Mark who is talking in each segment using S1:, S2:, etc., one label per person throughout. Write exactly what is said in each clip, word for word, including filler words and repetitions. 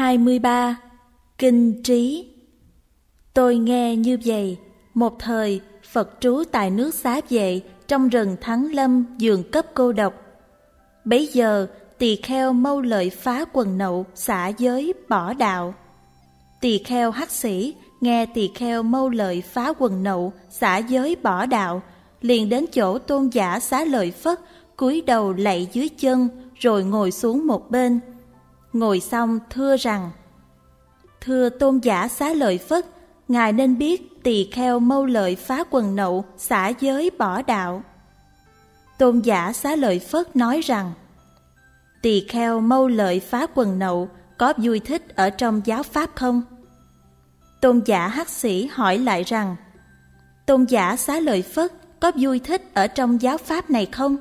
S1: hai mươi ba. Kinh trí. Tôi nghe như vậy, một thời Phật trú tại nước Xá Vệ trong rừng Thắng Lâm giường cấp cô độc. Bấy giờ tỳ kheo Mâu Lợi phá quần nậu xả giới bỏ đạo. Tỳ kheo Hắc Sĩ nghe tỳ kheo Mâu Lợi phá quần nậu xả giới bỏ đạo, liền đến chỗ tôn giả Xá Lợi Phất, cúi đầu lạy dưới chân rồi ngồi xuống một bên. Ngồi xong thưa rằng: Thưa tôn giả Xá Lợi Phất, ngài nên biết tỳ kheo Mâu Lợi phá quần nậu xả giới bỏ đạo. Tôn giả Xá Lợi Phất nói rằng: Tỳ kheo Mâu Lợi phá quần nậu có vui thích ở trong giáo pháp không? Tôn giả Hắc Sĩ hỏi lại rằng: Tôn giả Xá Lợi Phất có vui thích ở trong giáo pháp này không?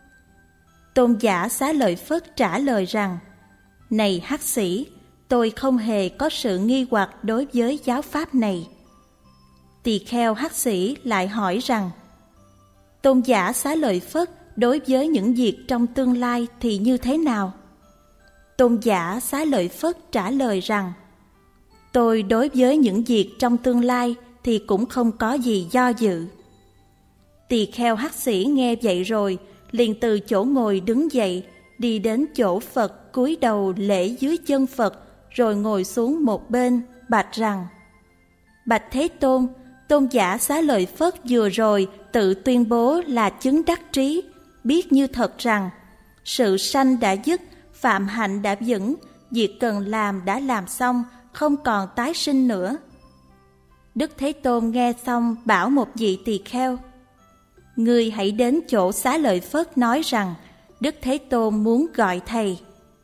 S1: Tôn giả Xá Lợi Phất trả lời rằng: Này Hắc Sĩ, tôi không hề có sự nghi hoặc đối với giáo pháp này. Tỳ kheo Hắc Sĩ lại hỏi rằng: Tôn giả Xá Lợi Phất đối với những việc trong tương lai thì như thế nào? Tôn giả Xá Lợi Phất trả lời rằng: Tôi đối với những việc trong tương lai thì cũng không có gì do dự. Tỳ kheo Hắc Sĩ nghe vậy rồi, liền từ chỗ ngồi đứng dậy, đi đến chỗ Phật, cúi đầu lễ dưới chân Phật, rồi ngồi xuống một bên, bạch rằng: Bạch Thế Tôn, tôn giả Xá Lợi Phất vừa rồi tự tuyên bố là chứng đắc trí, biết như thật rằng sự sanh đã dứt, phạm hạnh đã vững, việc cần làm đã làm xong, không còn tái sinh nữa. Đức Thế Tôn nghe xong bảo một vị tỳ kheo: Ngươi hãy đến chỗ Xá Lợi Phất nói rằng Đức Thế Tôn muốn gọi thầy.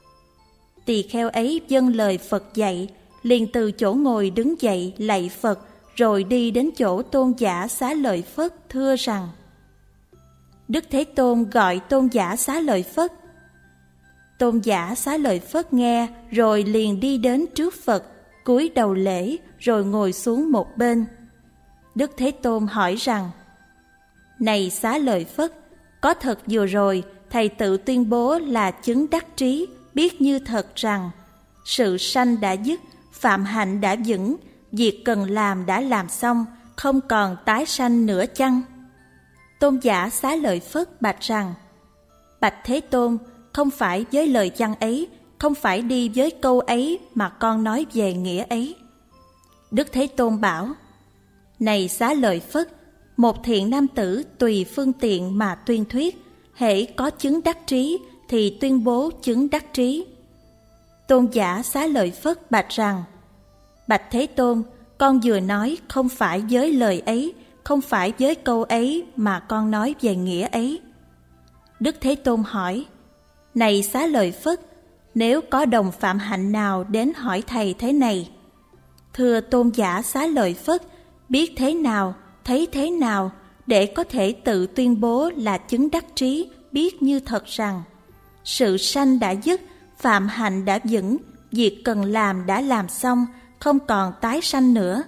S1: Tỳ kheo ấy vâng lời Phật dạy, liền từ chỗ ngồi đứng dậy lạy Phật, rồi đi đến chỗ tôn giả Xá Lợi Phất thưa rằng: Đức Thế Tôn gọi tôn giả Xá Lợi Phất. Tôn giả Xá Lợi Phất nghe rồi liền đi đến trước Phật, cúi đầu lễ rồi ngồi xuống một bên. Đức Thế Tôn hỏi rằng: Này Xá Lợi Phất, có thật vừa rồi thầy tự tuyên bố là chứng đắc trí, biết như thật rằng sự sanh đã dứt, phạm hạnh đã vững, việc cần làm đã làm xong, không còn tái sanh nữa chăng? Tôn giả Xá Lợi Phất bạch rằng: Bạch Thế Tôn, không phải với lời văn ấy, không phải đi với câu ấy mà con nói về nghĩa ấy. Đức Thế Tôn bảo: Này Xá Lợi Phất, một thiện nam tử tùy phương tiện mà tuyên thuyết, hễ có chứng đắc trí thì tuyên bố chứng đắc trí. Tôn giả Xá Lợi Phất bạch rằng: Bạch Thế Tôn, con vừa nói không phải với lời ấy, không phải với câu ấy mà con nói về nghĩa ấy. Đức Thế Tôn hỏi: Này Xá Lợi Phất, nếu có đồng phạm hạnh nào đến hỏi thầy thế này: Thưa tôn giả Xá Lợi Phất, biết thế nào, thấy thế nào để có thể tự tuyên bố là chứng đắc trí, biết như thật rằng sự sanh đã dứt, phạm hạnh đã vững, việc cần làm đã làm xong, không còn tái sanh nữa.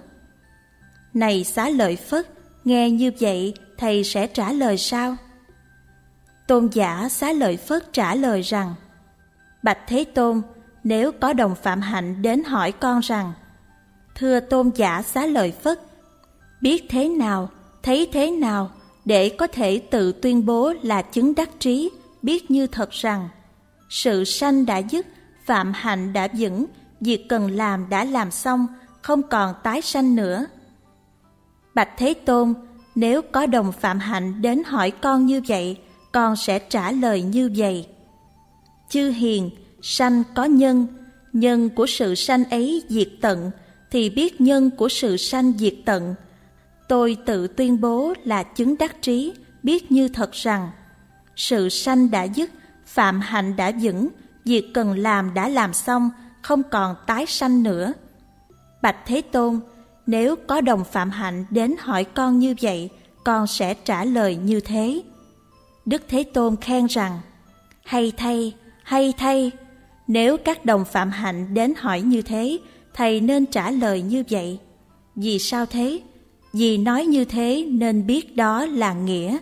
S1: Này Xá Lợi Phất, nghe như vậy thầy sẽ trả lời sao? Tôn giả Xá Lợi Phất trả lời rằng: Bạch Thế Tôn, nếu có đồng phạm hạnh đến hỏi con rằng: Thưa tôn giả Xá Lợi Phất, biết thế nào, thấy thế nào để có thể tự tuyên bố là chứng đắc trí, biết như thật rằng sự sanh đã dứt, phạm hạnh đã vững, việc cần làm đã làm xong, không còn tái sanh nữa. Bạch Thế Tôn, nếu có đồng phạm hạnh đến hỏi con như vậy, con sẽ trả lời như vậy: Chư hiền, sanh có nhân, nhân của sự sanh ấy diệt tận, thì biết nhân của sự sanh diệt tận. Tôi tự tuyên bố là chứng đắc trí, biết như thật rằng sự sanh đã dứt, phạm hạnh đã vững, việc cần làm đã làm xong, không còn tái sanh nữa. Bạch Thế Tôn, nếu có đồng phạm hạnh đến hỏi con như vậy, con sẽ trả lời như thế. Đức Thế Tôn khen rằng: Hay thay, hay thay, nếu các đồng phạm hạnh đến hỏi như thế, thầy nên trả lời như vậy. Vì sao thế? Vì nói như thế nên biết đó là nghĩa.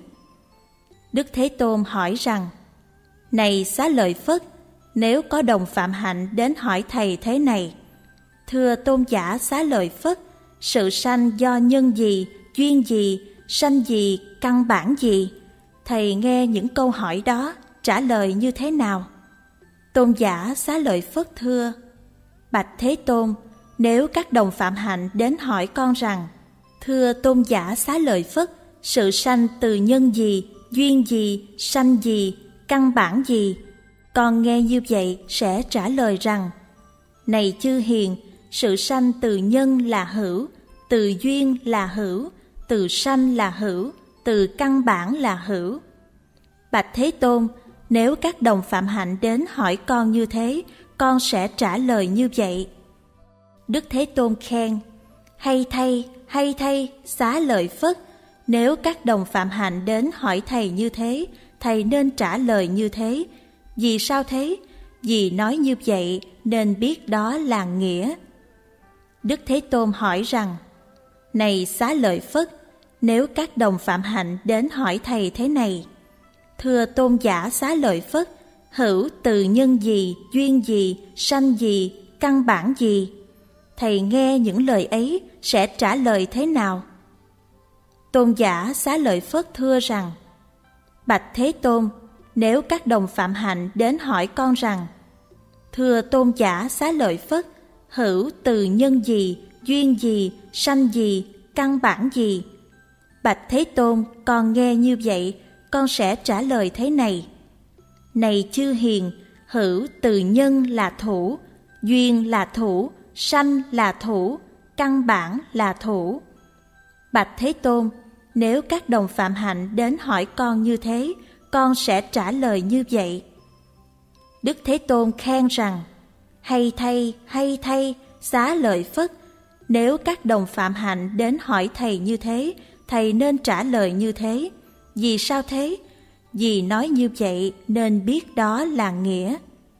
S1: Đức Thế Tôn hỏi rằng: Này Xá Lợi Phất, nếu có đồng phạm hạnh đến hỏi thầy thế này: Thưa tôn giả Xá Lợi Phất, sự sanh do nhân gì, duyên gì, sanh gì, căn bản gì? Thầy nghe những câu hỏi đó trả lời như thế nào? Tôn giả Xá Lợi Phất thưa: Bạch Thế Tôn, nếu các đồng phạm hạnh đến hỏi con rằng: Thưa tôn giả Xá Lợi Phất, sự sanh từ nhân gì, duyên gì, sanh gì, căn bản gì? Con nghe như vậy sẽ trả lời rằng: Này chư hiền, sự sanh từ nhân là hữu, từ duyên là hữu, từ sanh là hữu, từ căn bản là hữu. Bạch Thế Tôn, nếu các đồng phạm hạnh đến hỏi con như thế, con sẽ trả lời như vậy. Đức Thế Tôn khen: Hay thay, hay thay, Xá Lợi Phất, nếu các đồng phạm hạnh đến hỏi thầy như thế, thầy nên trả lời như thế. Vì sao thế? Vì nói như vậy nên biết đó là nghĩa. Đức Thế Tôn hỏi rằng: Này Xá Lợi Phất, nếu các đồng phạm hạnh đến hỏi thầy thế này: Thưa tôn giả Xá Lợi Phất, hữu từ nhân gì, duyên gì, sanh gì, căn bản gì? Thầy nghe những lời ấy sẽ trả lời thế nào? Tôn giả Xá Lợi Phất thưa rằng: Bạch Thế Tôn, nếu các đồng phạm hạnh đến hỏi con rằng: Thưa tôn giả Xá Lợi Phất, hữu từ nhân gì, duyên gì, sanh gì, căn bản gì? Bạch Thế Tôn, con nghe như vậy, con sẽ trả lời thế này: Này chư hiền, hữu từ nhân là thủ, duyên là thủ, sanh là thủ, căn bản là thủ. Bạch Thế Tôn, nếu các đồng phạm hạnh đến hỏi con như thế, con sẽ trả lời như vậy. Đức Thế Tôn khen rằng: Hay thay, hay thay, Xá Lợi Phất, nếu các đồng phạm hạnh đến hỏi thầy như thế, thầy nên trả lời như thế. Vì sao thế? Vì nói như vậy nên biết đó là nghĩa.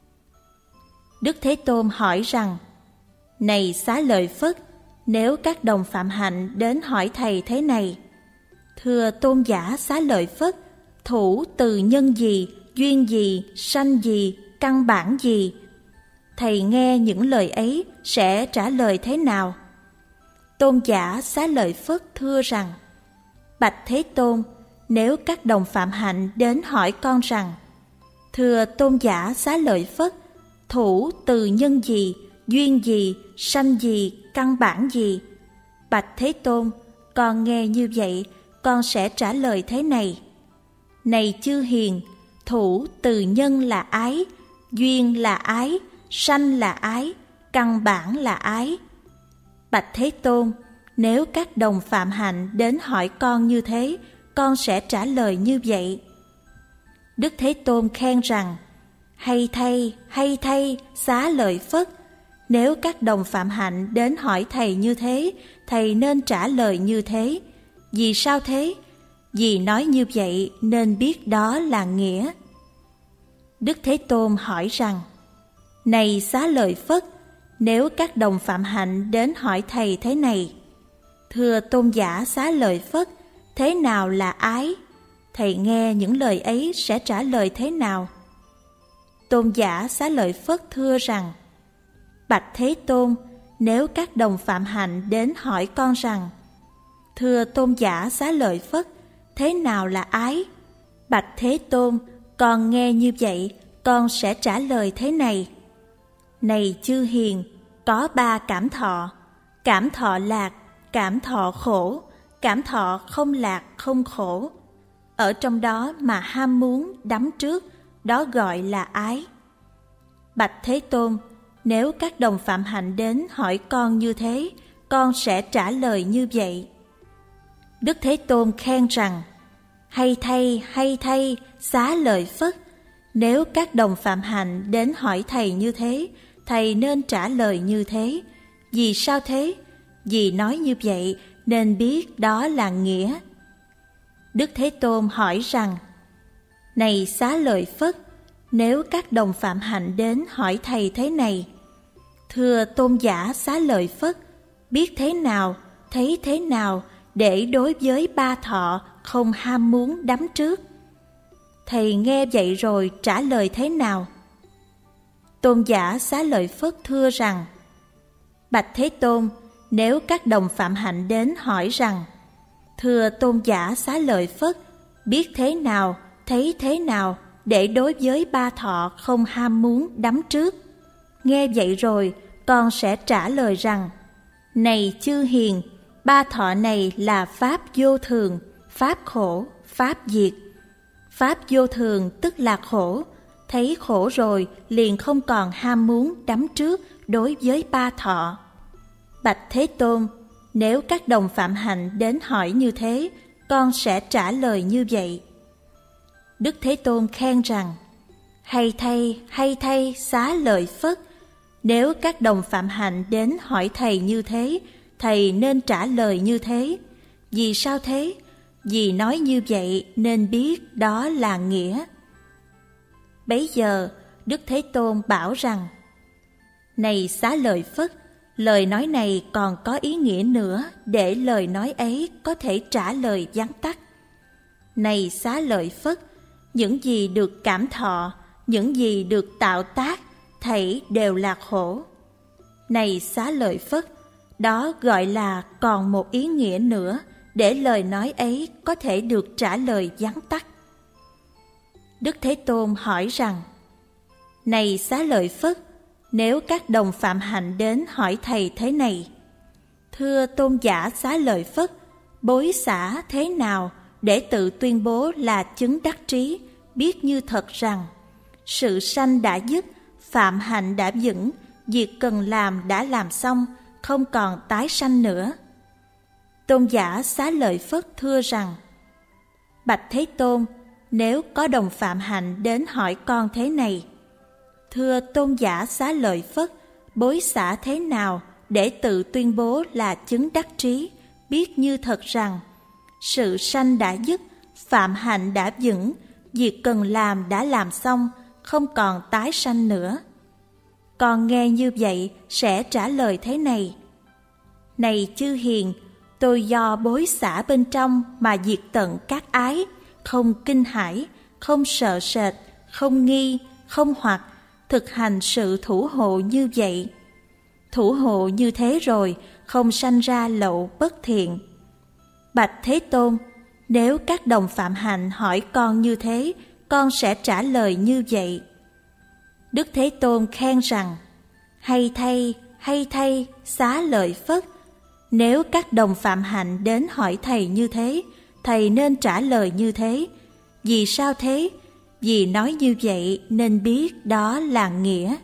S1: Đức Thế Tôn hỏi rằng: Này Xá Lợi Phất, nếu các đồng phạm hạnh đến hỏi thầy thế này: Thưa tôn giả Xá Lợi Phất, thủ từ nhân gì, duyên gì, sanh gì, căn bản gì? Thầy nghe những lời ấy sẽ trả lời thế nào? Tôn giả Xá Lợi Phất thưa rằng: Bạch Thế Tôn, nếu các đồng phạm hạnh đến hỏi con rằng: Thưa tôn giả Xá Lợi Phất, thủ từ nhân gì, duyên gì, sanh gì, căn bản gì? Bạch Thế Tôn, con nghe như vậy, con sẽ trả lời thế này: Này chư hiền, thủ từ nhân là ái, duyên là ái, sanh là ái, căn bản là ái. Bạch Thế Tôn, nếu các đồng phạm hạnh đến hỏi con như thế, con sẽ trả lời như vậy. Đức Thế Tôn khen rằng: Hay thay, hay thay, Xá Lợi Phất, nếu các đồng phạm hạnh đến hỏi thầy như thế, thầy nên trả lời như thế. Vì sao thế? Vì nói như vậy nên biết đó là nghĩa. Đức Thế Tôn hỏi rằng: Này Xá Lợi Phất, nếu các đồng phạm hạnh đến hỏi thầy thế này: Thưa tôn giả Xá Lợi Phất, thế nào là ái? Thầy nghe những lời ấy sẽ trả lời thế nào? Tôn giả Xá Lợi Phất thưa rằng: Bạch Thế Tôn, nếu các đồng phạm hạnh đến hỏi con rằng: Thưa tôn giả Xá Lợi Phất, thế nào là ái? Bạch Thế Tôn, con nghe như vậy, con sẽ trả lời thế này: Này chư hiền, có ba cảm thọ: cảm thọ lạc, cảm thọ khổ, cảm thọ không lạc không khổ. Ở trong đó mà ham muốn đắm trước, đó gọi là ái. Bạch Thế Tôn, nếu các đồng phạm hạnh đến hỏi con như thế, con sẽ trả lời như vậy. Đức Thế Tôn khen rằng: Hay thay, hay thay, Xá Lợi Phất, nếu các đồng phạm hạnh đến hỏi thầy như thế, thầy nên trả lời như thế. Vì sao thế? Vì nói như vậy nên biết đó là nghĩa. Đức Thế Tôn hỏi rằng: Này Xá Lợi Phất, nếu các đồng phạm hạnh đến hỏi thầy thế này: Thưa tôn giả Xá Lợi Phất, biết thế nào, thấy thế nào để đối với ba thọ không ham muốn đắm trước? Thầy nghe vậy rồi trả lời thế nào? Tôn giả Xá Lợi Phất thưa rằng: Bạch Thế Tôn, nếu các đồng phạm hạnh đến hỏi rằng: Thưa tôn giả Xá Lợi Phất, biết thế nào, thấy thế nào để đối với ba thọ không ham muốn đắm trước? Nghe vậy rồi, con sẽ trả lời rằng: Này chư hiền, ba thọ này là pháp vô thường, pháp khổ, pháp diệt. Pháp vô thường tức là khổ, thấy khổ rồi liền không còn ham muốn đắm trước đối với ba thọ. Bạch Thế Tôn, nếu các đồng phạm hạnh đến hỏi như thế, con sẽ trả lời như vậy. Đức Thế Tôn khen rằng: Hay thay, hay thay Xá Lợi Phất, nếu các đồng phạm hạnh đến hỏi thầy như thế, thầy nên trả lời như thế. Vì sao thế? Vì nói như vậy nên biết đó là nghĩa. Bấy giờ Đức Thế Tôn bảo rằng: Này Xá Lợi Phất, lời nói này còn có ý nghĩa nữa để lời nói ấy có thể trả lời vắn tắt. Này Xá Lợi Phất, những gì được cảm thọ, những gì được tạo tác, thảy đều là khổ. Này Xá Lợi Phất, đó gọi là còn một ý nghĩa nữa để lời nói ấy có thể được trả lời vắn tắt. Đức Thế Tôn hỏi rằng: Này Xá Lợi Phất, nếu các đồng phạm hạnh đến hỏi thầy thế này: Thưa tôn giả Xá Lợi Phất, bối xả thế nào để tự tuyên bố là chứng đắc trí, biết như thật rằng sự sanh đã dứt, phạm hạnh đã vững, việc cần làm đã làm xong, không còn tái sanh nữa? Tôn giả Xá Lợi Phất thưa rằng: Bạch Thế Tôn, nếu có đồng phạm hạnh đến hỏi con thế này: Thưa tôn giả Xá Lợi Phất, bối xả thế nào để tự tuyên bố là chứng đắc trí, biết như thật rằng sự sanh đã dứt, phạm hạnh đã vững, việc cần làm đã làm xong, không còn tái sanh nữa? Con nghe như vậy sẽ trả lời thế này: Này chư hiền, tôi do bối xả bên trong mà diệt tận các ái, không kinh hãi, không sợ sệt, không nghi, không hoặc, thực hành sự thủ hộ như vậy. Thủ hộ như thế rồi, không sanh ra lậu bất thiện. Bạch Thế Tôn, nếu các đồng phạm hạnh hỏi con như thế, con sẽ trả lời như vậy. Đức Thế Tôn khen rằng: Hay thay, hay thay Xá Lợi Phất, nếu các đồng phạm hạnh đến hỏi thầy như thế, thầy nên trả lời như thế. Vì sao thế? Vì nói như vậy nên biết đó là nghĩa.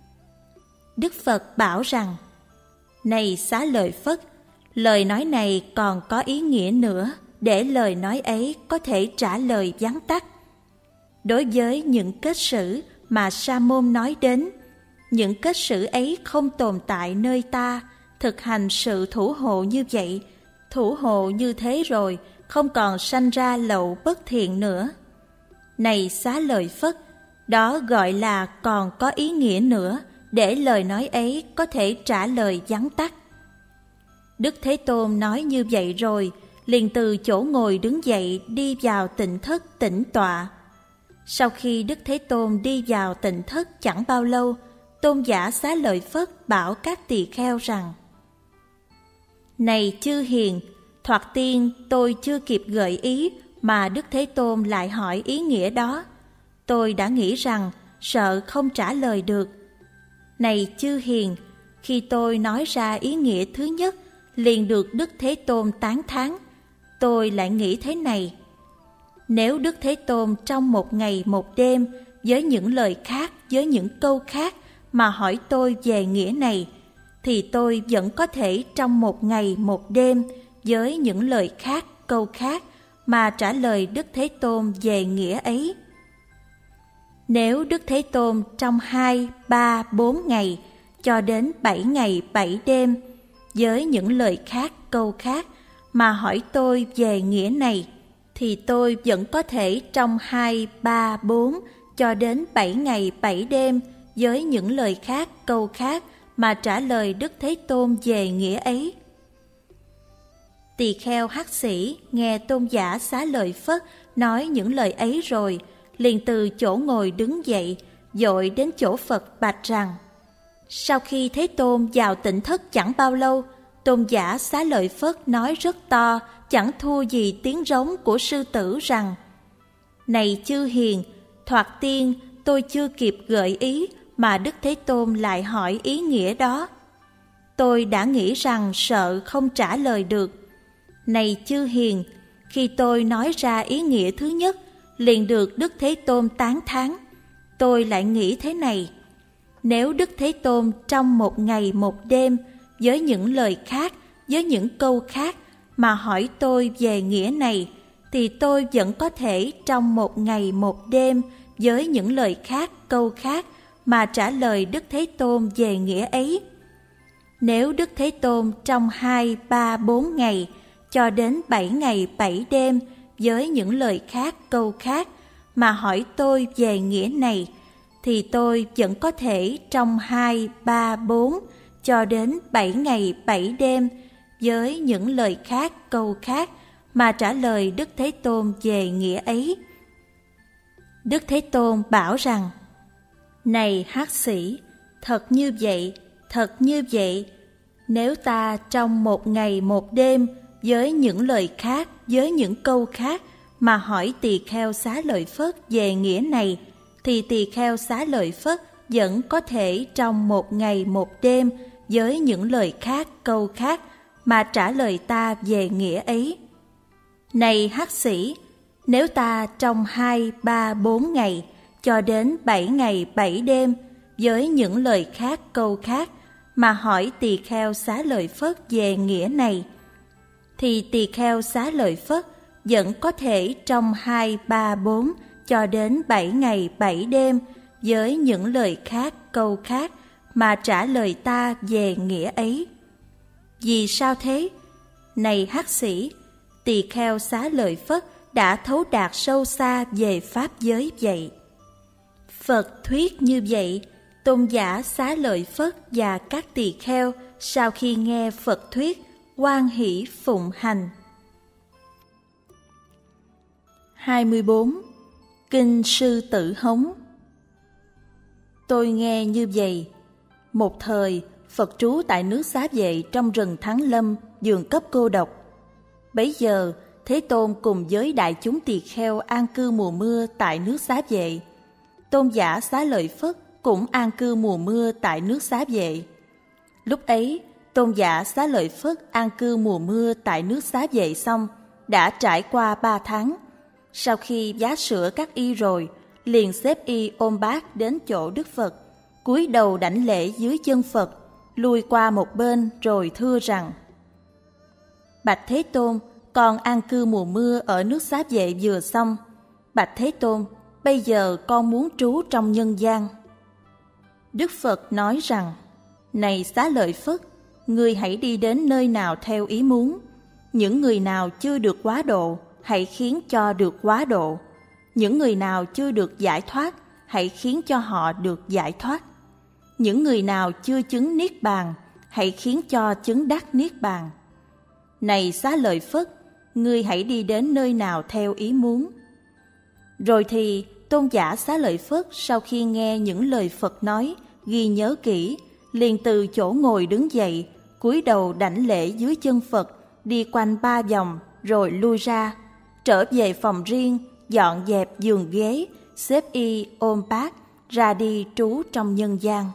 S1: Đức Phật bảo rằng: Này Xá Lợi Phất, lời nói này còn có ý nghĩa nữa để lời nói ấy có thể trả lời vắn tắt. Đối với những kết sử mà Sa môn nói đến, những kết sử ấy không tồn tại nơi ta, thực hành sự thủ hộ như vậy, thủ hộ như thế rồi, không còn sanh ra lậu bất thiện nữa. Này Xá Lợi Phất, đó gọi là còn có ý nghĩa nữa để lời nói ấy có thể trả lời vắn tắt. Đức Thế Tôn nói như vậy rồi, liền từ chỗ ngồi đứng dậy đi vào tịnh thất tĩnh tọa. Sau khi Đức Thế Tôn đi vào tịnh thất chẳng bao lâu, tôn giả Xá Lợi Phất bảo các tỳ kheo rằng: Này chư hiền, thoạt tiên tôi chưa kịp gợi ý mà Đức Thế Tôn lại hỏi ý nghĩa đó. Tôi đã nghĩ rằng sợ không trả lời được. Này chư hiền, khi tôi nói ra ý nghĩa thứ nhất, liền được Đức Thế Tôn tán thán. Tôi lại nghĩ thế này: nếu Đức Thế Tôn trong một ngày một đêm với những lời khác, với những câu khác mà hỏi tôi về nghĩa này, thì tôi vẫn có thể trong một ngày một đêm với những lời khác, câu khác mà trả lời Đức Thế Tôn về nghĩa ấy. Nếu Đức Thế Tôn trong hai, ba, bốn ngày cho đến bảy ngày bảy đêm với những lời khác, câu khác mà hỏi tôi về nghĩa này, thì tôi vẫn có thể trong hai, ba, bốn cho đến bảy ngày bảy đêm với những lời khác, câu khác mà trả lời Đức Thế Tôn về nghĩa ấy. Tỳ kheo hắc sĩ nghe tôn giả Xá Lợi Phất nói những lời ấy rồi, liền từ chỗ ngồi đứng dậy, dội đến chỗ Phật bạch rằng: Sau khi Thế Tôn vào Tịnh Thất chẳng bao lâu, tôn giả Xá Lợi Phất nói rất to, chẳng thua gì tiếng rống của sư tử rằng: Này chư hiền, thoạt tiên tôi chưa kịp gợi ý mà Đức Thế Tôn lại hỏi ý nghĩa đó. Tôi đã nghĩ rằng sợ không trả lời được. Này chư hiền, khi tôi nói ra ý nghĩa thứ nhất, liền được Đức Thế Tôn tán thán. Tôi lại nghĩ thế này: nếu Đức Thế Tôn trong một ngày một đêm, với những lời khác, với những câu khác mà hỏi tôi về nghĩa này, thì tôi vẫn có thể trong một ngày một đêm, với những lời khác, câu khác mà trả lời Đức Thế Tôn về nghĩa ấy. Nếu Đức Thế Tôn trong hai, ba, bốn ngày cho đến bảy ngày bảy đêm với những lời khác, câu khác mà hỏi tôi về nghĩa này, thì tôi vẫn có thể trong hai, ba, bốn cho đến bảy ngày bảy đêm với những lời khác, câu khác mà trả lời Đức Thế Tôn về nghĩa ấy. Đức Thế Tôn bảo rằng: Này hắc sĩ, thật như vậy, thật như vậy. Nếu ta trong một ngày một đêm với những lời khác, với những câu khác mà hỏi tỳ kheo Xá Lợi Phất về nghĩa này, thì tỳ kheo Xá Lợi Phất vẫn có thể trong một ngày một đêm với những lời khác, câu khác mà trả lời ta về nghĩa ấy. Này hắc sĩ, nếu ta trong hai, ba, bốn ngày cho đến bảy ngày bảy đêm với những lời khác, câu khác mà hỏi tỳ kheo Xá Lợi Phất về nghĩa này, thì tỳ kheo Xá Lợi Phất vẫn có thể trong hai, ba, bốn cho đến bảy ngày bảy đêm với những lời khác, câu khác mà trả lời ta về nghĩa ấy. Vì sao thế? Này hắc sĩ, tỳ kheo Xá Lợi Phất đã thấu đạt sâu xa về pháp giới vậy. Phật thuyết như vậy, tôn giả Xá Lợi Phất và các tỳ kheo sau khi nghe Phật thuyết, hoan hỷ phụng hành. hai mươi bốn. Kinh Sư Tử Hống. Tôi nghe như vậy: một thời, Phật trú tại nước Xá Vệ trong rừng Thắng Lâm, vườn cấp cô độc. Bấy giờ, Thế Tôn cùng với đại chúng tỳ kheo an cư mùa mưa tại nước Xá Vệ. Tôn giả Xá Lợi Phất cũng an cư mùa mưa tại nước Xá Vệ. Lúc ấy, tôn giả Xá Lợi Phất an cư mùa mưa tại nước Xá Vệ xong, đã trải qua ba tháng. Sau khi vá sữa các y rồi, liền xếp y ôm bát đến chỗ Đức Phật, cúi đầu đảnh lễ dưới chân Phật, lui qua một bên rồi thưa rằng: Bạch Thế Tôn, con an cư mùa mưa ở nước Xá Vệ vừa xong. Bạch Thế Tôn, bây giờ con muốn trú trong nhân gian. Đức Phật nói rằng: Này Xá Lợi Phất, ngươi hãy đi đến nơi nào theo ý muốn. Những người nào chưa được quá độ, hãy khiến cho được quá độ. Những người nào chưa được giải thoát, hãy khiến cho họ được giải thoát. Những người nào chưa chứng Niết Bàn, hãy khiến cho chứng đắc Niết Bàn. Này Xá Lợi Phất, ngươi hãy đi đến nơi nào theo ý muốn. Rồi thì tôn giả Xá Lợi Phất sau khi nghe những lời Phật nói, ghi nhớ kỹ, liền từ chỗ ngồi đứng dậy, cúi đầu đảnh lễ dưới chân Phật, đi quanh ba vòng rồi lui ra, trở về phòng riêng, dọn dẹp giường ghế, xếp y ôm bát, ra đi trú trong nhân gian.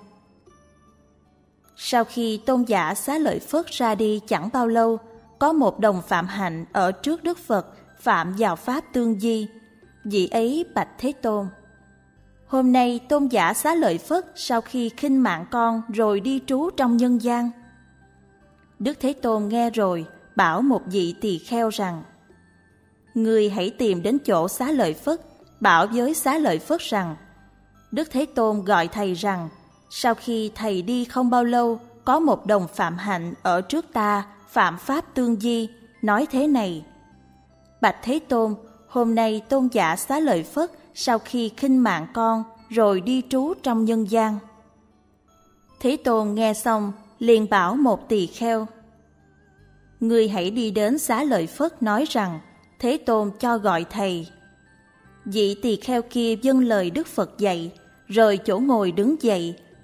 S1: Sau khi tôn giả Xá Lợi Phất ra đi chẳng bao lâu, có một đồng phạm hạnh ở trước Đức Phật phạm vào pháp tương di. Vị ấy bạch Thế Tôn: Hôm nay tôn giả Xá Lợi Phất sau khi khinh mạng con rồi đi trú trong nhân gian. Đức Thế Tôn nghe rồi, bảo một vị tỳ kheo rằng: Ngươi hãy tìm đến chỗ Xá Lợi Phất, bảo với Xá Lợi Phất rằng: Đức Thế Tôn gọi thầy rằng, sau khi thầy đi không bao lâu, có một đồng phạm hạnh ở trước ta phạm pháp tương di, nói thế này: Bạch Thế Tôn, hôm nay tôn giả Xá Lợi Phất sau khi khinh mạng con rồi đi trú trong nhân gian. Thế Tôn nghe xong, liền bảo một tỳ kheo: Ngươi hãy đi đến Xá Lợi Phất nói rằng Thế Tôn cho gọi thầy. Vị tỳ kheo kia vâng lời Đức Phật dạy, rời chỗ ngồi đứng dậy,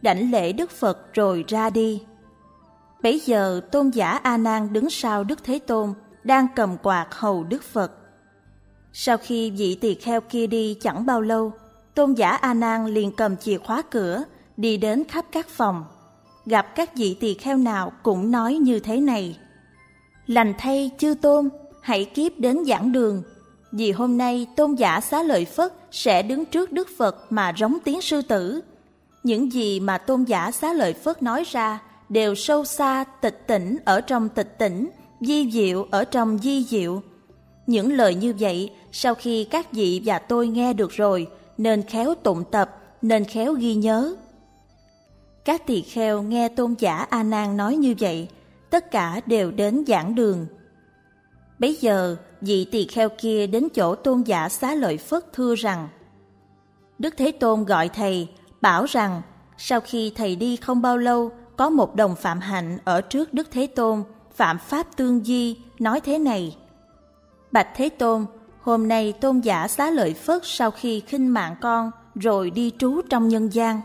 S1: đảnh lễ Đức Phật rồi ra đi. Bấy giờ tôn giả A Nan đứng sau Đức Thế Tôn, đang cầm quạt hầu Đức Phật. Sau khi vị tỳ kheo kia đi chẳng bao lâu, tôn giả A Nan liền cầm chìa khóa cửa, đi đến khắp các phòng. Gặp các vị tỳ kheo nào cũng nói như thế này: Lành thay chư tôn, hãy kiếp đến giảng đường, vì hôm nay tôn giả Xá Lợi Phất sẽ đứng trước Đức Phật mà rống tiếng sư tử. Những gì mà tôn giả Xá Lợi Phất nói ra đều sâu xa, tịch tỉnh ở trong tịch tỉnh, di diệu ở trong di diệu. Những lời như vậy, sau khi các vị và tôi nghe được rồi, nên khéo tụng tập, nên khéo ghi nhớ. Các tỳ kheo nghe tôn giả A Nan nói như vậy, tất cả đều đến giảng đường. Bấy giờ, vị tỳ kheo kia đến chỗ tôn giả Xá Lợi Phất thưa rằng: Đức Thế Tôn gọi thầy, bảo rằng sau khi thầy đi không bao lâu, có một đồng phạm hạnh ở trước Đức Thế Tôn, phạm pháp tương di, nói thế này: Bạch Thế Tôn, hôm nay tôn giả Xá Lợi Phất sau khi khinh mạng con, rồi đi trú trong nhân gian.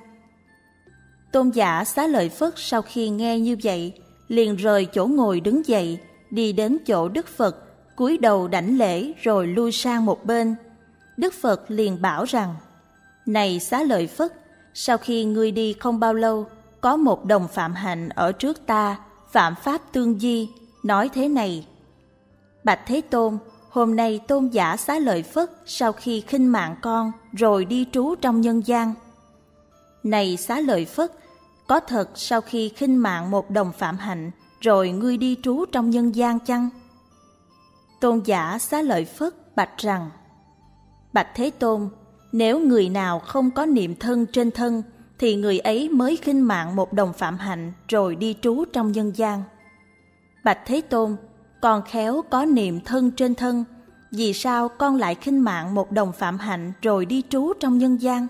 S1: Tôn giả Xá Lợi Phất sau khi nghe như vậy, liền rời chỗ ngồi đứng dậy, đi đến chỗ Đức Phật, cúi đầu đảnh lễ rồi lui sang một bên. Đức Phật liền bảo rằng: Này Xá Lợi Phất, sau khi ngươi đi không bao lâu, có một đồng phạm hạnh ở trước ta, phạm pháp tương di, nói thế này: Bạch Thế Tôn, hôm nay tôn giả Xá Lợi Phất sau khi khinh mạng con, rồi đi trú trong nhân gian. Này Xá Lợi Phất, có thật sau khi khinh mạng một đồng phạm hạnh, rồi ngươi đi trú trong nhân gian chăng? Tôn giả Xá Lợi Phất bạch rằng: Bạch Thế Tôn, nếu người nào không có niệm thân trên thân, thì người ấy mới khinh mạng một đồng phạm hạnh rồi đi trú trong nhân gian. Bạch Thế Tôn, con khéo có niệm thân trên thân, vì sao con lại khinh mạng một đồng phạm hạnh rồi đi trú trong nhân gian?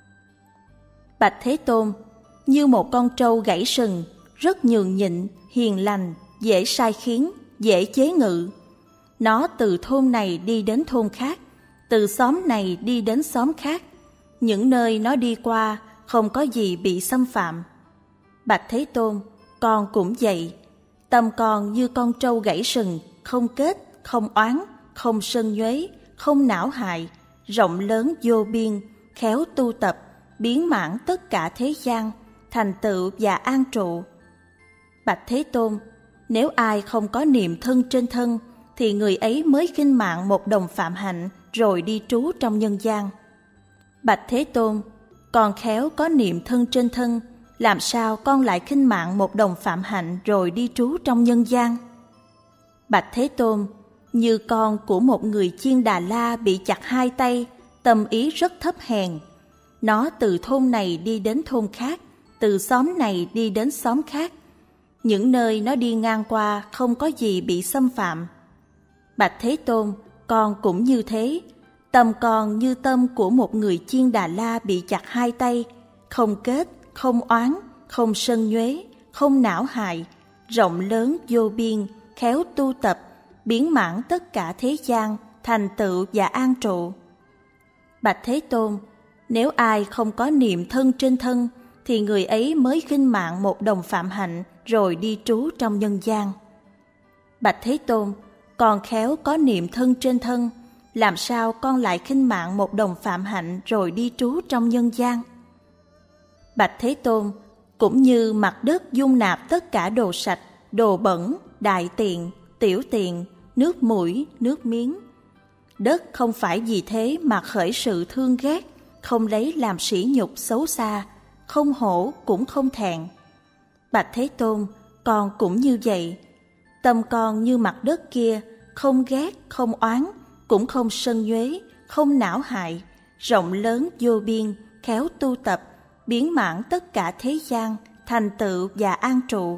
S1: Bạch Thế Tôn, như một con trâu gãy sừng, rất nhường nhịn, hiền lành, dễ sai khiến, dễ chế ngự. Nó từ thôn này đi đến thôn khác, từ xóm này đi đến xóm khác. Những nơi nó đi qua không có gì bị xâm phạm. Bạch Thế Tôn, con cũng vậy. Tâm con như con trâu gãy sừng, không kết, không oán, không sân nhuế, không não hại, rộng lớn vô biên, khéo tu tập, biến mãn tất cả thế gian, thành tựu và an trụ. Bạch Thế Tôn, nếu ai không có niệm thân trên thân, thì người ấy mới khinh mạng một đồng phạm hạnh rồi đi trú trong nhân gian. Bạch Thế Tôn, con khéo có niệm thân trên thân, làm sao con lại khinh mạng một đồng phạm hạnh rồi đi trú trong nhân gian? Bạch Thế Tôn, như con của một người chiên Đà La bị chặt hai tay, tâm ý rất thấp hèn. Nó từ thôn này đi đến thôn khác, từ xóm này đi đến xóm khác. Những nơi nó đi ngang qua không có gì bị xâm phạm. Bạch Thế Tôn, con cũng như thế. Tâm con như tâm của một người chiên Đà La bị chặt hai tay, không kết, không oán, không sân nhuế, không não hại, rộng lớn vô biên, khéo tu tập, biến mãn tất cả thế gian, thành tựu và an trụ. Bạch Thế Tôn, nếu ai không có niệm thân trên thân, thì người ấy mới khinh mạng một đồng phạm hạnh rồi đi trú trong nhân gian. Bạch Thế Tôn, con khéo có niệm thân trên thân, làm sao con lại khinh mạng một đồng phạm hạnh rồi đi trú trong nhân gian? Bạch Thế Tôn, cũng như mặt đất dung nạp tất cả đồ sạch, đồ bẩn, đại tiện, tiểu tiện, nước mũi, nước miếng. Đất không phải vì thế mà khởi sự thương ghét, không lấy làm sỉ nhục xấu xa, không hổ cũng không thẹn. Bạch Thế Tôn, con cũng như vậy. Tâm con như mặt đất kia, không ghét, không oán, cũng không sân nhuế, không não hại, rộng lớn vô biên, khéo tu tập, biến mãn tất cả thế gian, thành tựu và an trụ.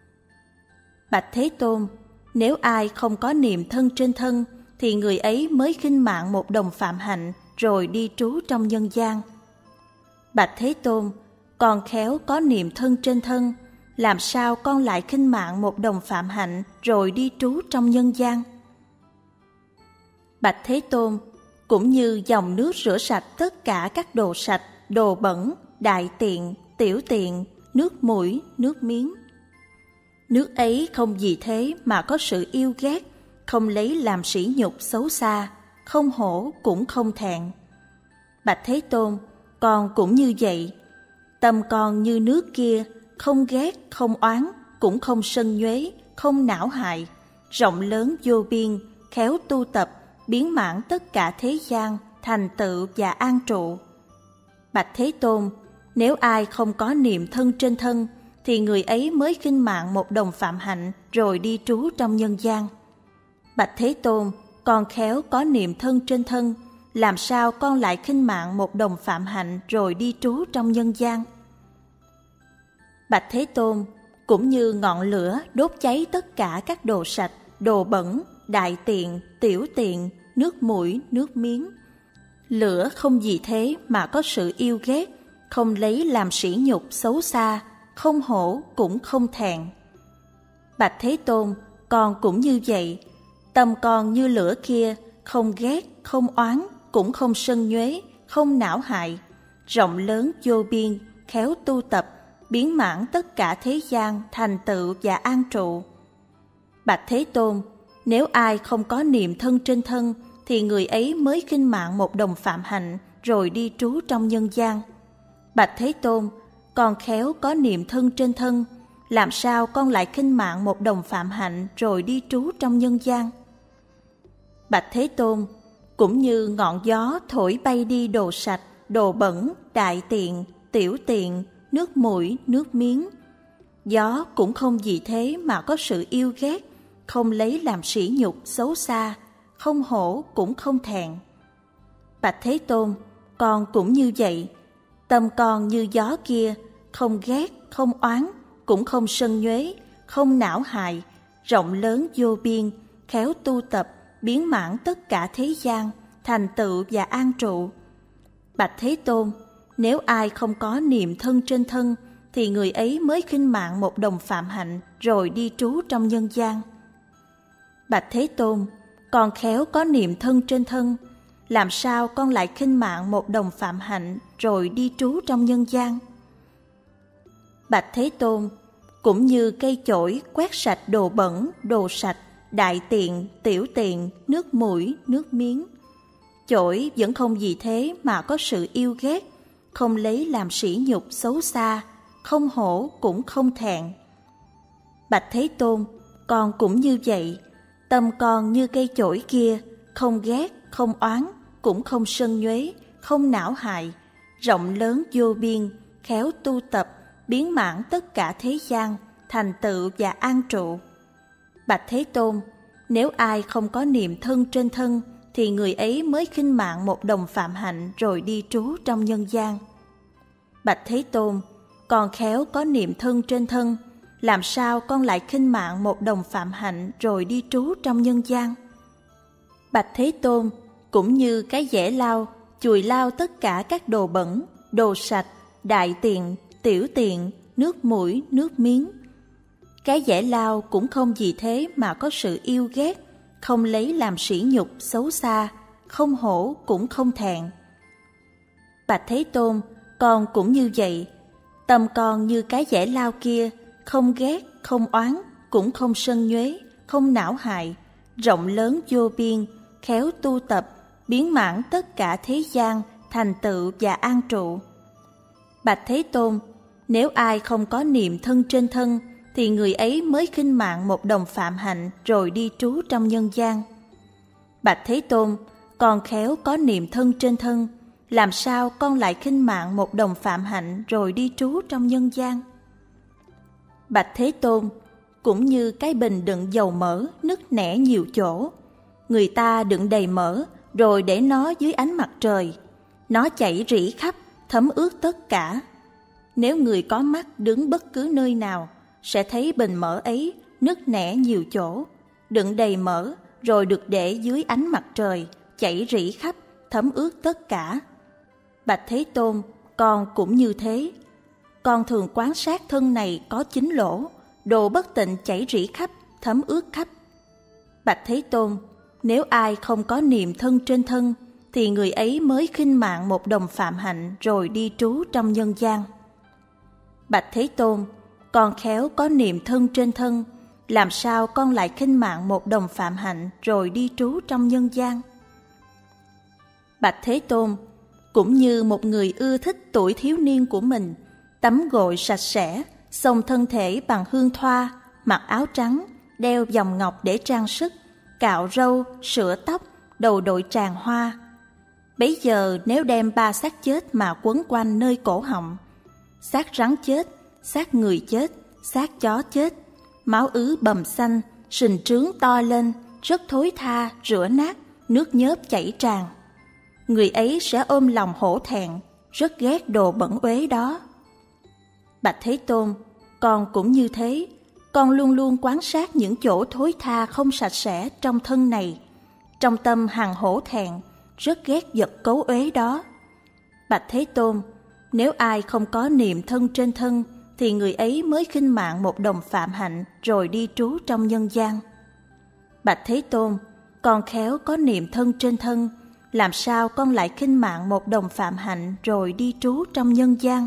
S1: Bạch Thế Tôn, nếu ai không có niệm thân trên thân, thì người ấy mới khinh mạng một đồng phạm hạnh rồi đi trú trong nhân gian. Bạch Thế Tôn, con khéo có niệm thân trên thân, làm sao con lại khinh mạng một đồng phạm hạnh rồi đi trú trong nhân gian? Bạch Thế Tôn, cũng như dòng nước rửa sạch tất cả các đồ sạch, đồ bẩn, đại tiện, tiểu tiện, nước mũi, nước miếng. Nước ấy không vì thế mà có sự yêu ghét, không lấy làm sỉ nhục xấu xa, không hổ cũng không thẹn. Bạch Thế Tôn, con cũng như vậy. Tâm con như nước kia, không ghét, không oán, cũng không sân nhuế, không não hại, rộng lớn vô biên, khéo tu tập, biến mãn tất cả thế gian, thành tựu và an trụ. Bạch Thế Tôn, nếu ai không có niệm thân trên thân, thì người ấy mới khinh mạng một đồng phạm hạnh rồi đi trú trong nhân gian. Bạch Thế Tôn, con khéo có niệm thân trên thân, làm sao con lại khinh mạng một đồng phạm hạnh rồi đi trú trong nhân gian? Bạch Thế Tôn, cũng như ngọn lửa đốt cháy tất cả các đồ sạch, đồ bẩn, đại tiện, tiểu tiện, nước mũi, nước miếng. Lửa không vì thế mà có sự yêu ghét, không lấy làm sỉ nhục xấu xa, không hổ cũng không thẹn. Bạch Thế Tôn, con cũng như vậy. Tâm con như lửa kia, không ghét, không oán, cũng không sân nhuế, không não hại, rộng lớn vô biên, khéo tu tập, biến mãn tất cả thế gian, thành tựu và an trụ. Bạch Thế Tôn, nếu ai không có niệm thân trên thân, thì người ấy mới khinh mạng một đồng phạm hạnh rồi đi trú trong nhân gian. Bạch Thế Tôn, con khéo có niệm thân trên thân, làm sao con lại khinh mạng một đồng phạm hạnh rồi đi trú trong nhân gian? Bạch Thế Tôn, cũng như ngọn gió thổi bay đi đồ sạch, đồ bẩn, đại tiện, tiểu tiện, nước mũi, nước miếng. Gió cũng không vì thế mà có sự yêu ghét, không lấy làm sỉ nhục xấu xa, không hổ cũng không thẹn. Bạch Thế Tôn, con cũng như vậy. Tâm con như gió kia, không ghét, không oán, cũng không sân nhuế, không não hại, rộng lớn vô biên, khéo tu tập, biến mãn tất cả thế gian, thành tựu và an trụ. Bạch Thế Tôn, nếu ai không có niệm thân trên thân, thì người ấy mới khinh mạng một đồng phạm hạnh rồi đi trú trong nhân gian. Bạch Thế Tôn, con khéo có niệm thân trên thân, làm sao con lại khinh mạng một đồng phạm hạnh rồi đi trú trong nhân gian? Bạch Thế Tôn, cũng như cây chổi quét sạch đồ bẩn, đồ sạch, đại tiện, tiểu tiện, nước mũi, nước miếng. Chổi vẫn không vì thế mà có sự yêu ghét, không lấy làm sỉ nhục xấu xa, không hổ cũng không thẹn. Bạch Thế Tôn, con cũng như vậy. Tâm con như cây chổi kia, không ghét, không oán, cũng không sân nhuế, không não hại, rộng lớn vô biên, khéo tu tập, biến mãn tất cả thế gian, thành tựu và an trụ. Bạch Thế Tôn, nếu ai không có niệm thân trên thân, thì người ấy mới khinh mạng một đồng phạm hạnh rồi đi trú trong nhân gian. Bạch Thế Tôn, con khéo có niệm thân trên thân, làm sao con lại khinh mạng một đồng phạm hạnh rồi đi trú trong nhân gian? Bạch Thế Tôn, cũng như cái dẻ lau, chùi lau tất cả các đồ bẩn, đồ sạch, đại tiện, tiểu tiện, nước mũi, nước miếng. Cái dẻ lau cũng không vì thế mà có sự yêu ghét, không lấy làm sỉ nhục xấu xa, không hổ cũng không thẹn. Bạch Thế Tôn, con cũng như vậy. Tâm con như cái dẻ lau kia, không ghét, không oán, cũng không sân nhuế, không não hại, rộng lớn vô biên, khéo tu tập, biến mãn tất cả thế gian, thành tựu và an trụ. Bạch Thế Tôn, nếu ai không có niệm thân trên thân, thì người ấy mới khinh mạng một đồng phạm hạnh rồi đi trú trong nhân gian. Bạch Thế Tôn, con khéo có niệm thân trên thân, làm sao con lại khinh mạng một đồng phạm hạnh rồi đi trú trong nhân gian? Bạch Thế Tôn, cũng như cái bình đựng dầu mỡ nứt nẻ nhiều chỗ, người ta đựng đầy mỡ rồi để nó dưới ánh mặt trời, nó chảy rỉ khắp, thấm ướt tất cả. Nếu người có mắt đứng bất cứ nơi nào sẽ thấy bình mỡ ấy nứt nẻ nhiều chỗ, đựng đầy mỡ rồi được để dưới ánh mặt trời, chảy rỉ khắp, thấm ướt tất cả. Bạch Thế Tôn, con cũng như thế. Con thường quan sát thân này có chín lỗ, đồ bất tịnh chảy rỉ khắp, thấm ướt khắp. Bạch Thế Tôn, nếu ai không có niệm thân trên thân, thì người ấy mới khinh mạng một đồng phạm hạnh rồi đi trú trong nhân gian. Bạch Thế Tôn, con khéo có niệm thân trên thân, làm sao con lại khinh mạng một đồng phạm hạnh rồi đi trú trong nhân gian? Bạch Thế Tôn, cũng như một người ưa thích tuổi thiếu niên của mình, tắm gội sạch sẽ, xông thân thể bằng hương thoa, mặc áo trắng, đeo vòng ngọc để trang sức, cạo râu, sửa tóc, đầu đội tràng hoa. Bấy giờ nếu đem ba xác chết mà quấn quanh nơi cổ họng, xác rắn chết, xác người chết, xác chó chết, máu ứ bầm xanh, sình trướng to lên, rất thối tha, rửa nát, nước nhớp chảy tràn, người ấy sẽ ôm lòng hổ thẹn, rất ghét đồ bẩn uế đó. Bạch Thế Tôn, con cũng như thế, con luôn luôn quan sát những chỗ thối tha không sạch sẽ trong thân này, trong tâm hằng hổ thẹn, rất ghét vật cấu uế đó. Bạch Thế Tôn, nếu ai không có niệm thân trên thân, thì người ấy mới khinh mạng một đồng phạm hạnh rồi đi trú trong nhân gian. Bạch Thế Tôn, con khéo có niệm thân trên thân, làm sao con lại khinh mạng một đồng phạm hạnh rồi đi trú trong nhân gian?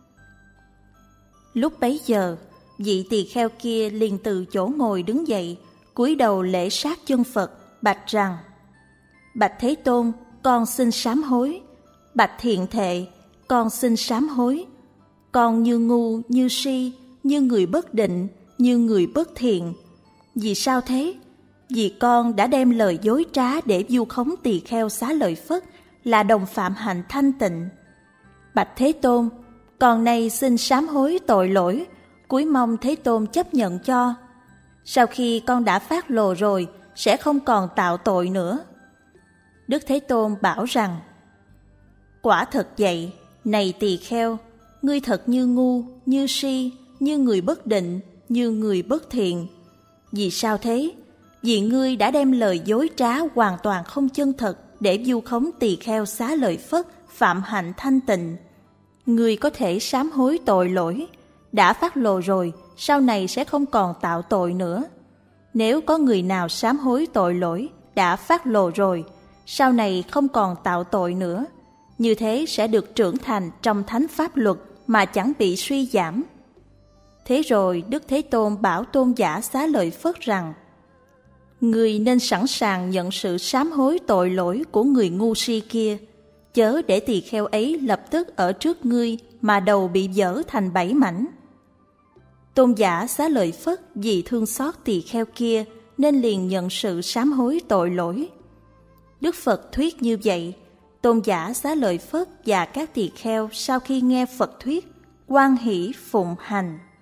S1: Lúc bấy giờ, vị tỳ kheo kia liền từ chỗ ngồi đứng dậy, cúi đầu lễ sát chân Phật, bạch rằng: Bạch Thế Tôn, con xin sám hối. Bạch Thiện Thệ, con xin sám hối. Con như ngu, như si, như người bất định, như người bất thiện. Vì sao thế? Vì con đã đem lời dối trá để vu khống tỳ kheo Xá Lợi Phất là đồng phạm hạnh thanh tịnh. Bạch Thế Tôn, con nay xin sám hối tội lỗi, cúi mong Thế Tôn chấp nhận cho. Sau khi con đã phát lồ rồi, sẽ không còn tạo tội nữa. Đức Thế Tôn bảo rằng: Quả thật vậy, này tỳ kheo, ngươi thật như ngu, như si, như người bất định, như người bất thiện. Vì sao thế? Vì ngươi đã đem lời dối trá hoàn toàn không chân thật để vu khống tỳ kheo Xá Lợi Phất phạm hạnh thanh tịnh. Ngươi có thể sám hối tội lỗi, đã phát lồ rồi, sau này sẽ không còn tạo tội nữa. Nếu có người nào sám hối tội lỗi, đã phát lồ rồi, sau này không còn tạo tội nữa, như thế sẽ được trưởng thành trong thánh pháp luật mà chẳng bị suy giảm. Thế rồi Đức Thế Tôn bảo tôn giả Xá Lợi Phất rằng: Ngươi nên sẵn sàng nhận sự sám hối tội lỗi của người ngu si kia, chớ để tỳ kheo ấy lập tức ở trước ngươi mà đầu bị vỡ thành bảy mảnh. Tôn giả Xá Lợi Phất vì thương xót tỳ kheo kia nên liền nhận sự sám hối tội lỗi. Đức Phật thuyết như vậy, tôn giả Xá Lợi Phất và các tỳ kheo sau khi nghe Phật thuyết, hoan hỷ phụng hành.